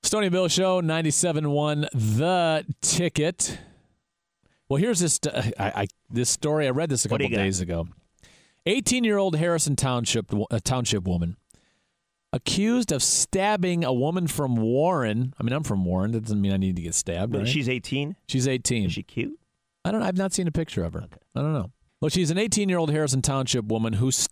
Stony Bill Show, 97.1 The Ticket. Well, here's this this story. I read this a couple days ago. 18-year-old Harrison Township woman accused of stabbing a woman from Warren. I mean, I'm from Warren. That doesn't mean I need to get stabbed. Right? She's 18? She's 18. Is she cute? I don't know. I've not seen a picture of her. Okay. I don't know. Well, she's an 18-year-old Harrison Township woman who is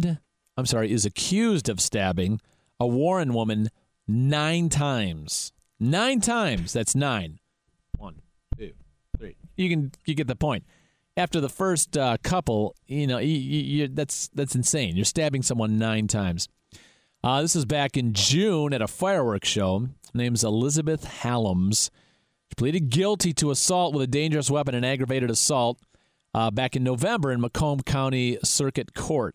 accused of stabbing a Warren woman 9 times. 9 times. That's 9. 1, 2, 3. You get the point. After the first couple, that's insane. You're stabbing someone 9 times. This is back in June at a fireworks show. Her name's Elizabeth Hallams. She pleaded guilty to assault with a dangerous weapon and aggravated assault back in November in Macomb County Circuit Court.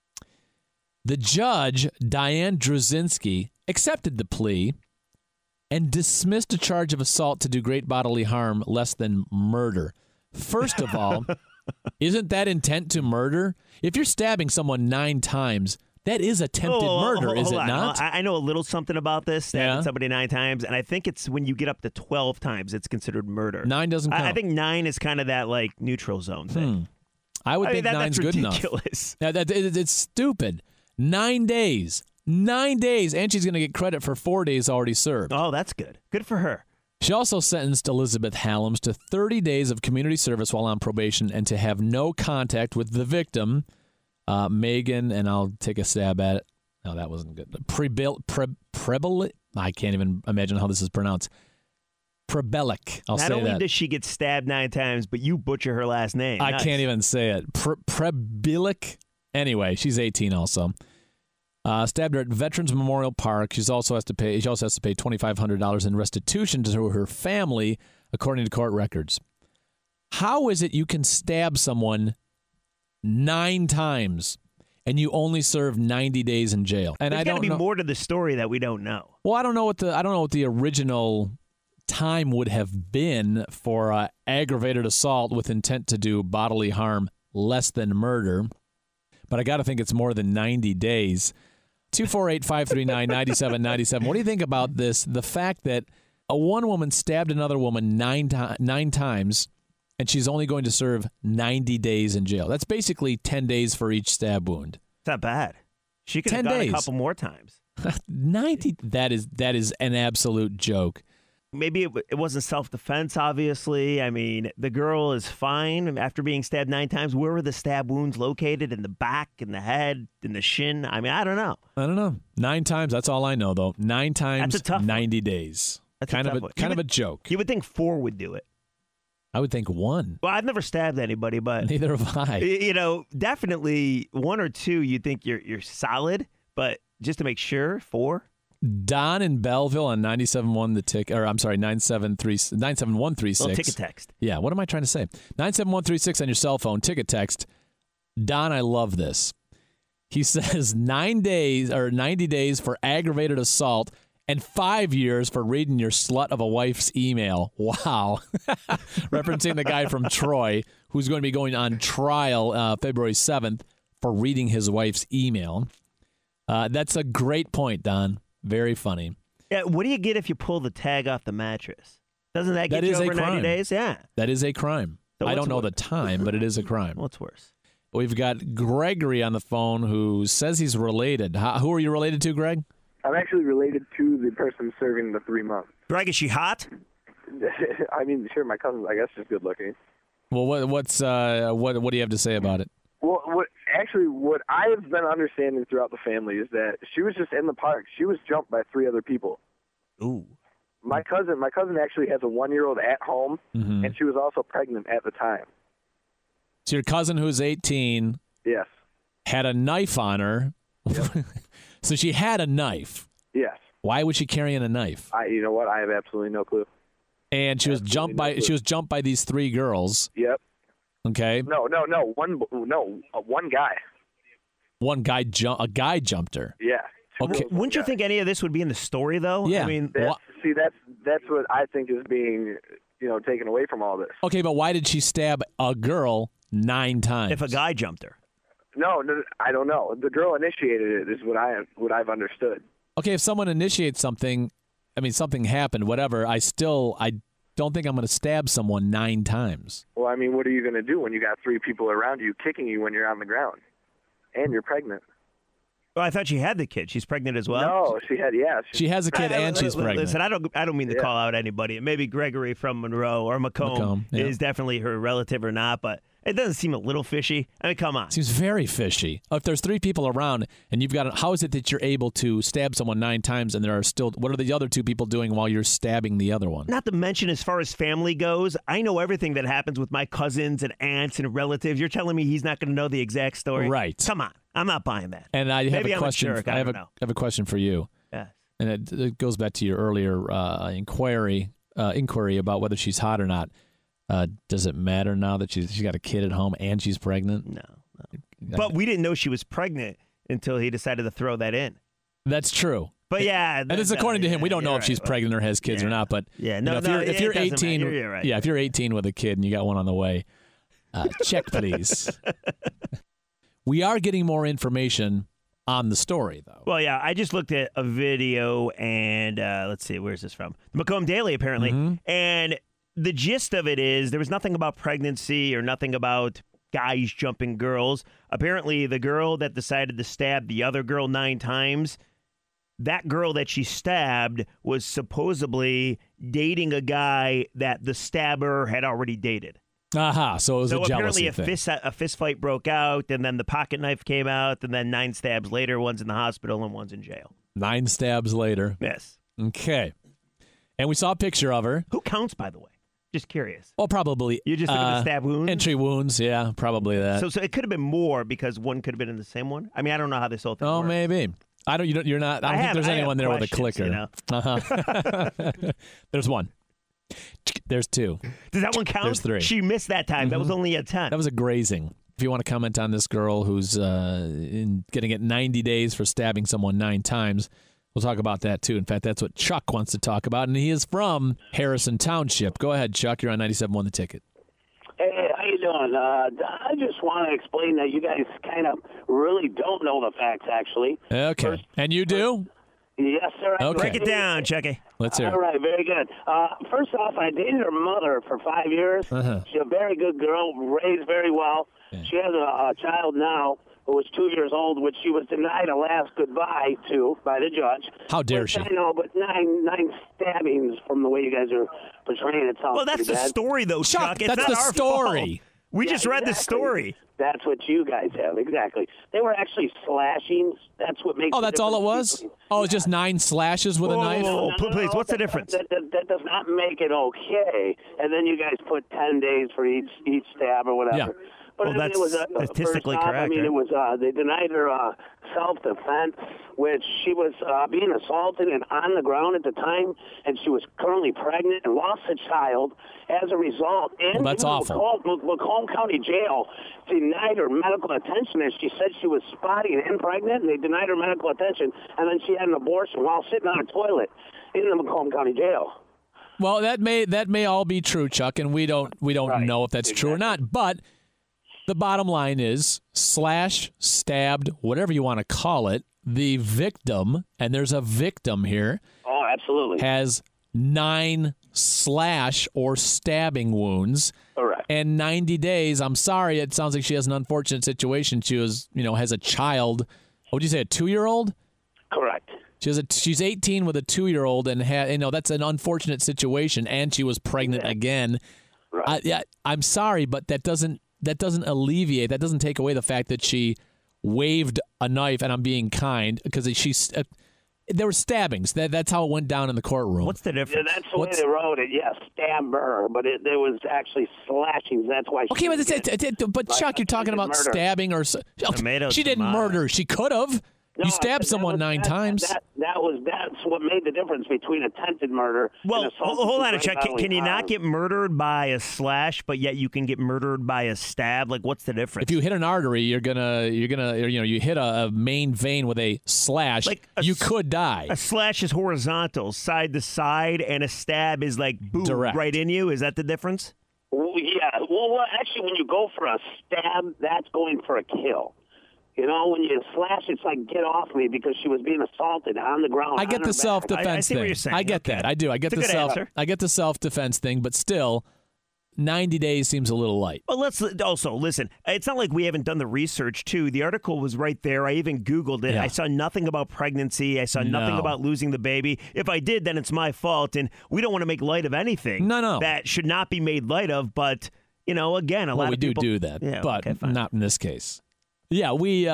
The judge, Diane Druzinski, accepted the plea and dismissed a charge of assault to do great bodily harm less than murder. First of all, isn't that intent to murder? If you're stabbing someone 9 times, that is attempted murder, is it not? I know a little something about this, stabbing somebody 9 times, and I think it's when you get up to 12 times, it's considered murder. 9 doesn't count. I think 9 is kind of that like neutral zone thing. I would think 9's good enough. It's stupid. 9 days. 9 days, and she's going to get credit for 4 days already served. Oh, that's good. Good for her. She also sentenced Elizabeth Hallams to 30 days of community service while on probation and to have no contact with the victim, Megan, and I'll take a stab at it. No, that wasn't good. Prebelik? I can't even imagine how this is pronounced. Prebelik. I'll say that. Not only does she get stabbed 9 times, but you butcher her last name. I can't even say it. Prebelik? Anyway, she's 18 also. Stabbed her at Veterans Memorial Park. She also has to pay $2,500 in restitution to her family, according to court records. How is it you can stab someone 9 times and you only serve 90 days in jail? And There's got to be more to the story that we don't know. Well, I don't know what the original time would have been for aggravated assault with intent to do bodily harm less than murder, but I got to think it's more than 90 days. 248-539-9797. What do you think about this? The fact that one woman stabbed another woman 9 times, and she's only going to serve 90 days in jail. That's basically 10 days for each stab wound. It's not bad. She could have gone a couple more times. 90? That is an absolute joke. Maybe it wasn't self-defense, obviously. I mean, the girl is fine after being stabbed 9 times. Where were the stab wounds located? In the back, in the head, in the shin? I mean, I don't know. 9 times, that's all I know, though. 9 times, that's a tough 90 days. That's kind of a joke. You would think 4 would do it. I would think 1. Well, I've never stabbed anybody, but neither have I. Definitely 1 or 2, you think you're solid, but just to make sure, 4. Don in Belleville on 97.1 The Ticket, or I'm sorry, 97136. Well, ticket text. Yeah, what am I trying to say? 97136 on your cell phone, ticket text. Don, I love this. He says 9 days or 90 days for aggravated assault and 5 years for reading your slut of a wife's email. Wow. Referencing the guy from Troy who's going to be going on trial February 7th for reading his wife's email. That's a great point, Don. Very funny. Yeah, what do you get if you pull the tag off the mattress? Doesn't that get you over 90 days? Yeah. That is a crime. So I don't know the time, but it is a crime. What's worse? We've got Gregory on the phone who says he's related. Who are you related to, Greg? I'm actually related to the person serving the 3 months. Greg, is she hot? I mean, sure, my cousin's, I guess, just good looking. Well, what do you have to say about it? Well, what I have been understanding throughout the family is that she was just in the park. She was jumped by 3 other people. Ooh. My cousin actually has a 1-year-old at home, and she was also pregnant at the time. So your cousin, who's 18, yes, had a knife on her. Yep. So she had a knife. Yes. Why was she carrying a knife? You know what? I have absolutely no clue. And she was jumped by these 3 girls. Yep. Okay. No. One guy. A guy jumped her. Yeah. Okay. Wouldn't you think any of this would be in the story, though? Yeah. I mean, that's what I think is being, taken away from all this. Okay, but why did she stab a girl 9 times? If a guy jumped her. No, I don't know. The girl initiated it is what I've understood. Okay, if someone initiates something, I mean, something happened, whatever, I don't think I'm going to stab someone 9 times. Well, I mean, what are you going to do when you got 3 people around you kicking you when you're on the ground and you're pregnant? Well, I thought she had the kid. She's pregnant as well. No, she She has a kid and she's pregnant. Listen, I don't mean to call out anybody. Maybe Gregory from Monroe or Macomb yeah. is definitely her relative or not, but it doesn't seem a little fishy. I mean, come on. Seems very fishy. If there's 3 people around and you've got, how is it that you're able to stab someone 9 times and there are still, what are the other 2 people doing while you're stabbing the other one? Not to mention, as far as family goes, I know everything that happens with my cousins and aunts and relatives. You're telling me he's not going to know the exact story? Right. Come on. I'm not buying that. And I have Maybe a I'm question. a jerk. I don't know. have a question for you. Yes. And it goes back to your earlier inquiry about whether she's hot or not. Does it matter now that she's got a kid at home and she's pregnant? No. But we didn't know she was pregnant until he decided to throw that in. That's true. But yeah, and it's according to him. We don't know if she's pregnant or has kids or not. But if you're 18, you're right. if you're 18 with a kid and you got one on the way, check please. We are getting more information on the story, though. Well, yeah, I just looked at a video, and let's see, where's this from? The Macomb Daily, apparently. Mm-hmm. And the gist of it is there was nothing about pregnancy or nothing about guys jumping girls. Apparently, the girl that decided to stab the other girl 9 times, that girl that she stabbed was supposedly dating a guy that the stabber had already dated. Aha, so it was a jealousy apparently thing. a fist fight broke out, and then the pocket knife came out, and then 9 stabs later, one's in the hospital and one's in jail. 9 stabs later. Yes. Okay. And we saw a picture of her. Who counts, by the way? Just curious. Well, probably. You just look at the stab wounds? Entry wounds, yeah, probably that. So it could have been more because one could have been in the same one? I mean, I don't know how this whole thing works. Maybe. You're not. I don't think there's anyone there with a clicker. You know? There's one. There's 2. Does that one count? There's 3. She missed that time. That was only a 10. That was a grazing. If you want to comment on this girl who's getting it 90 days for stabbing someone 9 times, we'll talk about that too. In fact, that's what Chuck wants to talk about, and he is from Harrison Township. Go ahead, Chuck. You're on 97.1 The Ticket. Hey, how you doing? I just want to explain that you guys kind of really don't know the facts, actually. Okay. And you do? Yes, sir. Okay. Break it down, Chucky. Let's hear it. All right, very good. First off, I dated her mother for 5 years. She's a very good girl, raised very well. Yeah. She has a child now who was 2 years old, which she was denied a last goodbye to by the judge. How dare she? I know, but nine stabbings from the way you guys are portraying it sounds Well, that's the bad. story, though, Chuck. It's that's not the our story. Fault. We just read the story. That's what you guys have, exactly. They were actually slashings. That's what makes. Oh, that's all it was? It's just 9 slashes with a knife? Whoa, please, what's the difference? That does not make it okay. And then you guys put 10 days for each stab or whatever. Yeah. But Well, that's it was statistically first off, correct, I mean, right? it was they denied her self-defense, which she was being assaulted and on the ground at the time, and she was currently pregnant and lost a child as a result. And that's awful. Macomb County Jail denied her medical attention, and she said she was spotty and pregnant, and they denied her medical attention, and then she had an abortion while sitting on a toilet in the Macomb County Jail. Well, that may all be true, Chuck, and we don't Right. know if that's true or not, but the bottom line is slash, stabbed, whatever you want to call it, the victim, and there's a victim here, Oh, absolutely. has 9 slash or stabbing wounds. Correct. And 90 days, I'm sorry, it sounds like she has an unfortunate situation. She was, has a child. What would you say, a 2-year-old? Correct. She's 18 with a 2-year-old, and that's an unfortunate situation, and she was pregnant again. Right. I'm sorry, but that doesn't alleviate, that doesn't take away the fact that she waved a knife, and I'm being kind, because there were stabbings. That's how it went down in the courtroom. What's the difference? Yeah, that's the way they wrote it. Yes, stab her, but there was actually slashings. That's why. Okay, but Chuck, you're talking about murder. Stabbing or Tomatoes, she didn't tomatoes. murder. She could have. No, You stabbed someone 9 times. That's what made the difference between attempted murder. Well, and assault hold on a with check. bodily Can you harm. not get murdered by a slash, but yet you can get murdered by a stab? Like, what's the difference? If you hit an artery, you hit a main vein with a slash, Like you could die. A slash is horizontal, side to side, and a stab is like boom, Direct. right in you. Is that the difference? Well, yeah. Well, actually, when you go for a stab, that's going for a kill. You know, when you slash, it's like, get off me, because she was being assaulted on the ground. I get the self-defense I see thing. what you're saying. I get that. I do. I get It's a good answer. I get the self-defense thing, but still, 90 days seems a little light. Well, let's also listen. It's not like we haven't done the research, too. The article was right there. I even Googled it. Yeah. I saw nothing about pregnancy. I saw nothing about losing the baby. If I did, then it's my fault. And we don't want to make light of anything. No. That should not be made light of. But, you know, again, a lot of people do that, Yeah, but okay, fine. not in this case. Yeah, we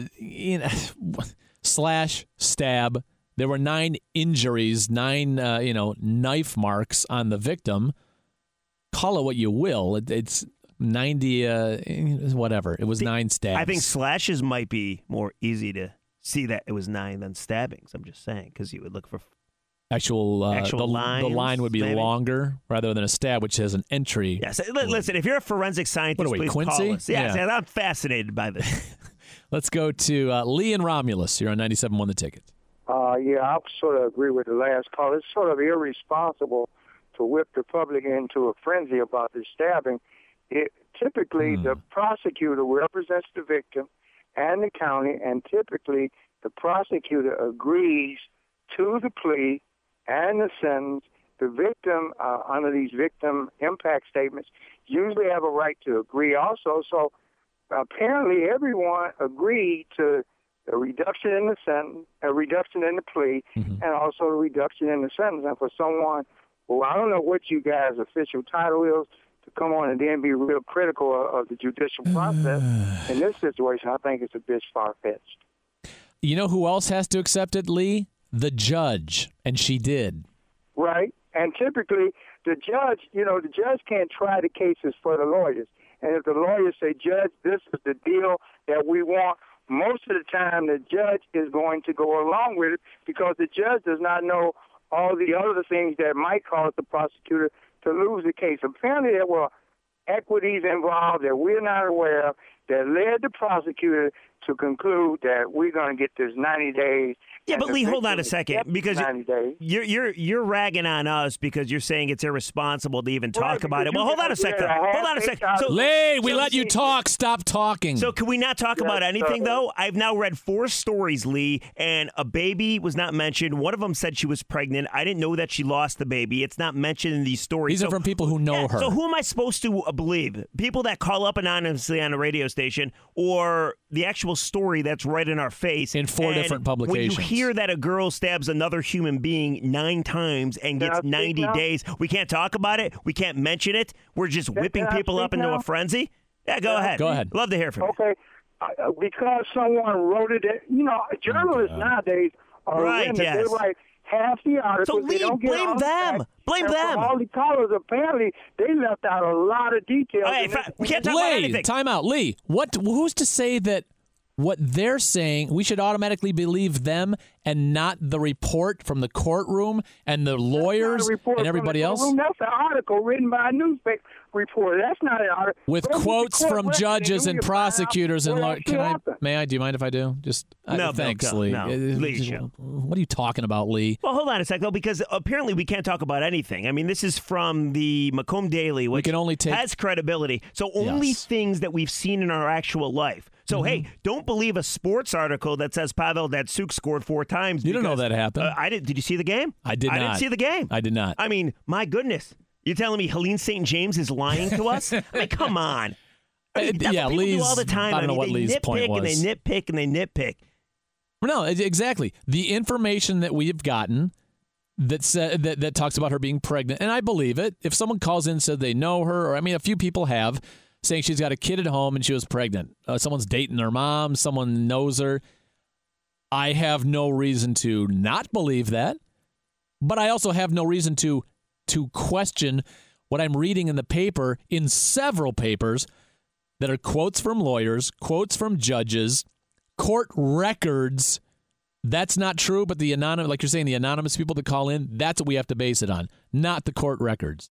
slash, stab. There were 9 injuries, 9 knife marks on the victim. Call it what you will. It's 90, whatever. It was 9 stabs. I think slashes might be more easy to see that it was 9 than stabbings. I'm just saying, because you would look for actual lines, the line would be maybe? longer rather than a stab, which has an entry. Yes. Listen, if you're a forensic scientist, What are we, please Quincy? call us. Yes, Yeah. I'm fascinated by this. Let's go to Lee and Romulus. You're on 97.1 The Ticket. Yeah, I sort of agree with the last call. It's sort of irresponsible to whip the public into a frenzy about the stabbing. Typically, the prosecutor represents the victim and the county, and typically the prosecutor agrees to the plea and the sentence. The victim, under these victim impact statements, usually have a right to agree also. So apparently everyone agreed to a reduction in the sentence, a reduction in the plea, and also a reduction in the sentence. And for someone, well, I don't know what you guys' official title is, to come on and then be real critical of the judicial process in this situation, I think it's a bit far-fetched. You know who else has to accept it, Lee? The judge, and she did. Right, and typically the judge can't try the cases for the lawyers. And if the lawyers say, Judge, this is the deal that we want, most of the time the judge is going to go along with it, because the judge does not know all the other things that might cause the prosecutor to lose the case. Apparently there were equities involved that we're not aware of that led the prosecutor to conclude that we're going to get this 90 days. Yeah, but Lee, hold on a second, because 90 days. you're ragging on us because you're saying it's irresponsible to even talk about it. Well, hold on a second. So, Lee, we let you talk. Stop talking. So can we not talk about anything, though? I've now read 4 stories, Lee, and a baby was not mentioned. One of them said she was pregnant. I didn't know that she lost the baby. It's not mentioned in these stories. These are from people who know her. So who am I supposed to believe? People that call up anonymously on a radio station, or the actual story that's right in our face? In 4 different publications. When you hear that a girl stabs another human being 9 times and gets 90 days, we can't talk about it? We can't mention it? We're just whipping people up into a frenzy? Yeah, go ahead. Go ahead. Love to hear from you. Okay, because someone wrote it, journalists nowadays are right, women. yes. They write half the article. So, Lee, blame them. Blame them. All the callers, apparently, they left out a lot of details. Okay, we can't talk about anything. Lee, time out. Lee, who's to say that what they're saying, we should automatically believe them and not the report from the courtroom and the lawyers and everybody else? That's an article written by a newspaper reporter. That's not an article. With quotes from judges and prosecutors and lawyers. May I? Do you mind if I do? Thanks, Lee. No. Lee, what are you talking about, Lee? Well, hold on a sec, though, because apparently we can't talk about anything. I mean, this is from the Macomb Daily, which can only take... has credibility. So only things that we've seen in our actual life. So, hey, don't believe a sports article that says Pavel Datsyuk scored 4 times. You don't know that happened. Did you see the game? I did not. I didn't see the game. I did not. I mean, my goodness. You're telling me Helene St. James is lying to us? I mean, come on. That's what people do all the time. I don't know what Lee's point was. They nitpick and they nitpick. No, exactly. The information that we have gotten that talks about her being pregnant, and I believe it. If someone calls in and said they know her, or a few people have, saying she's got a kid at home and she was pregnant. Someone's dating her mom. Someone knows her. I have no reason to not believe that, but I also have no reason to question what I'm reading in the paper, in several papers, that are quotes from lawyers, quotes from judges, court records. That's not true, but the anonymous, like you're saying, the anonymous people that call in, that's what we have to base it on, not the court records.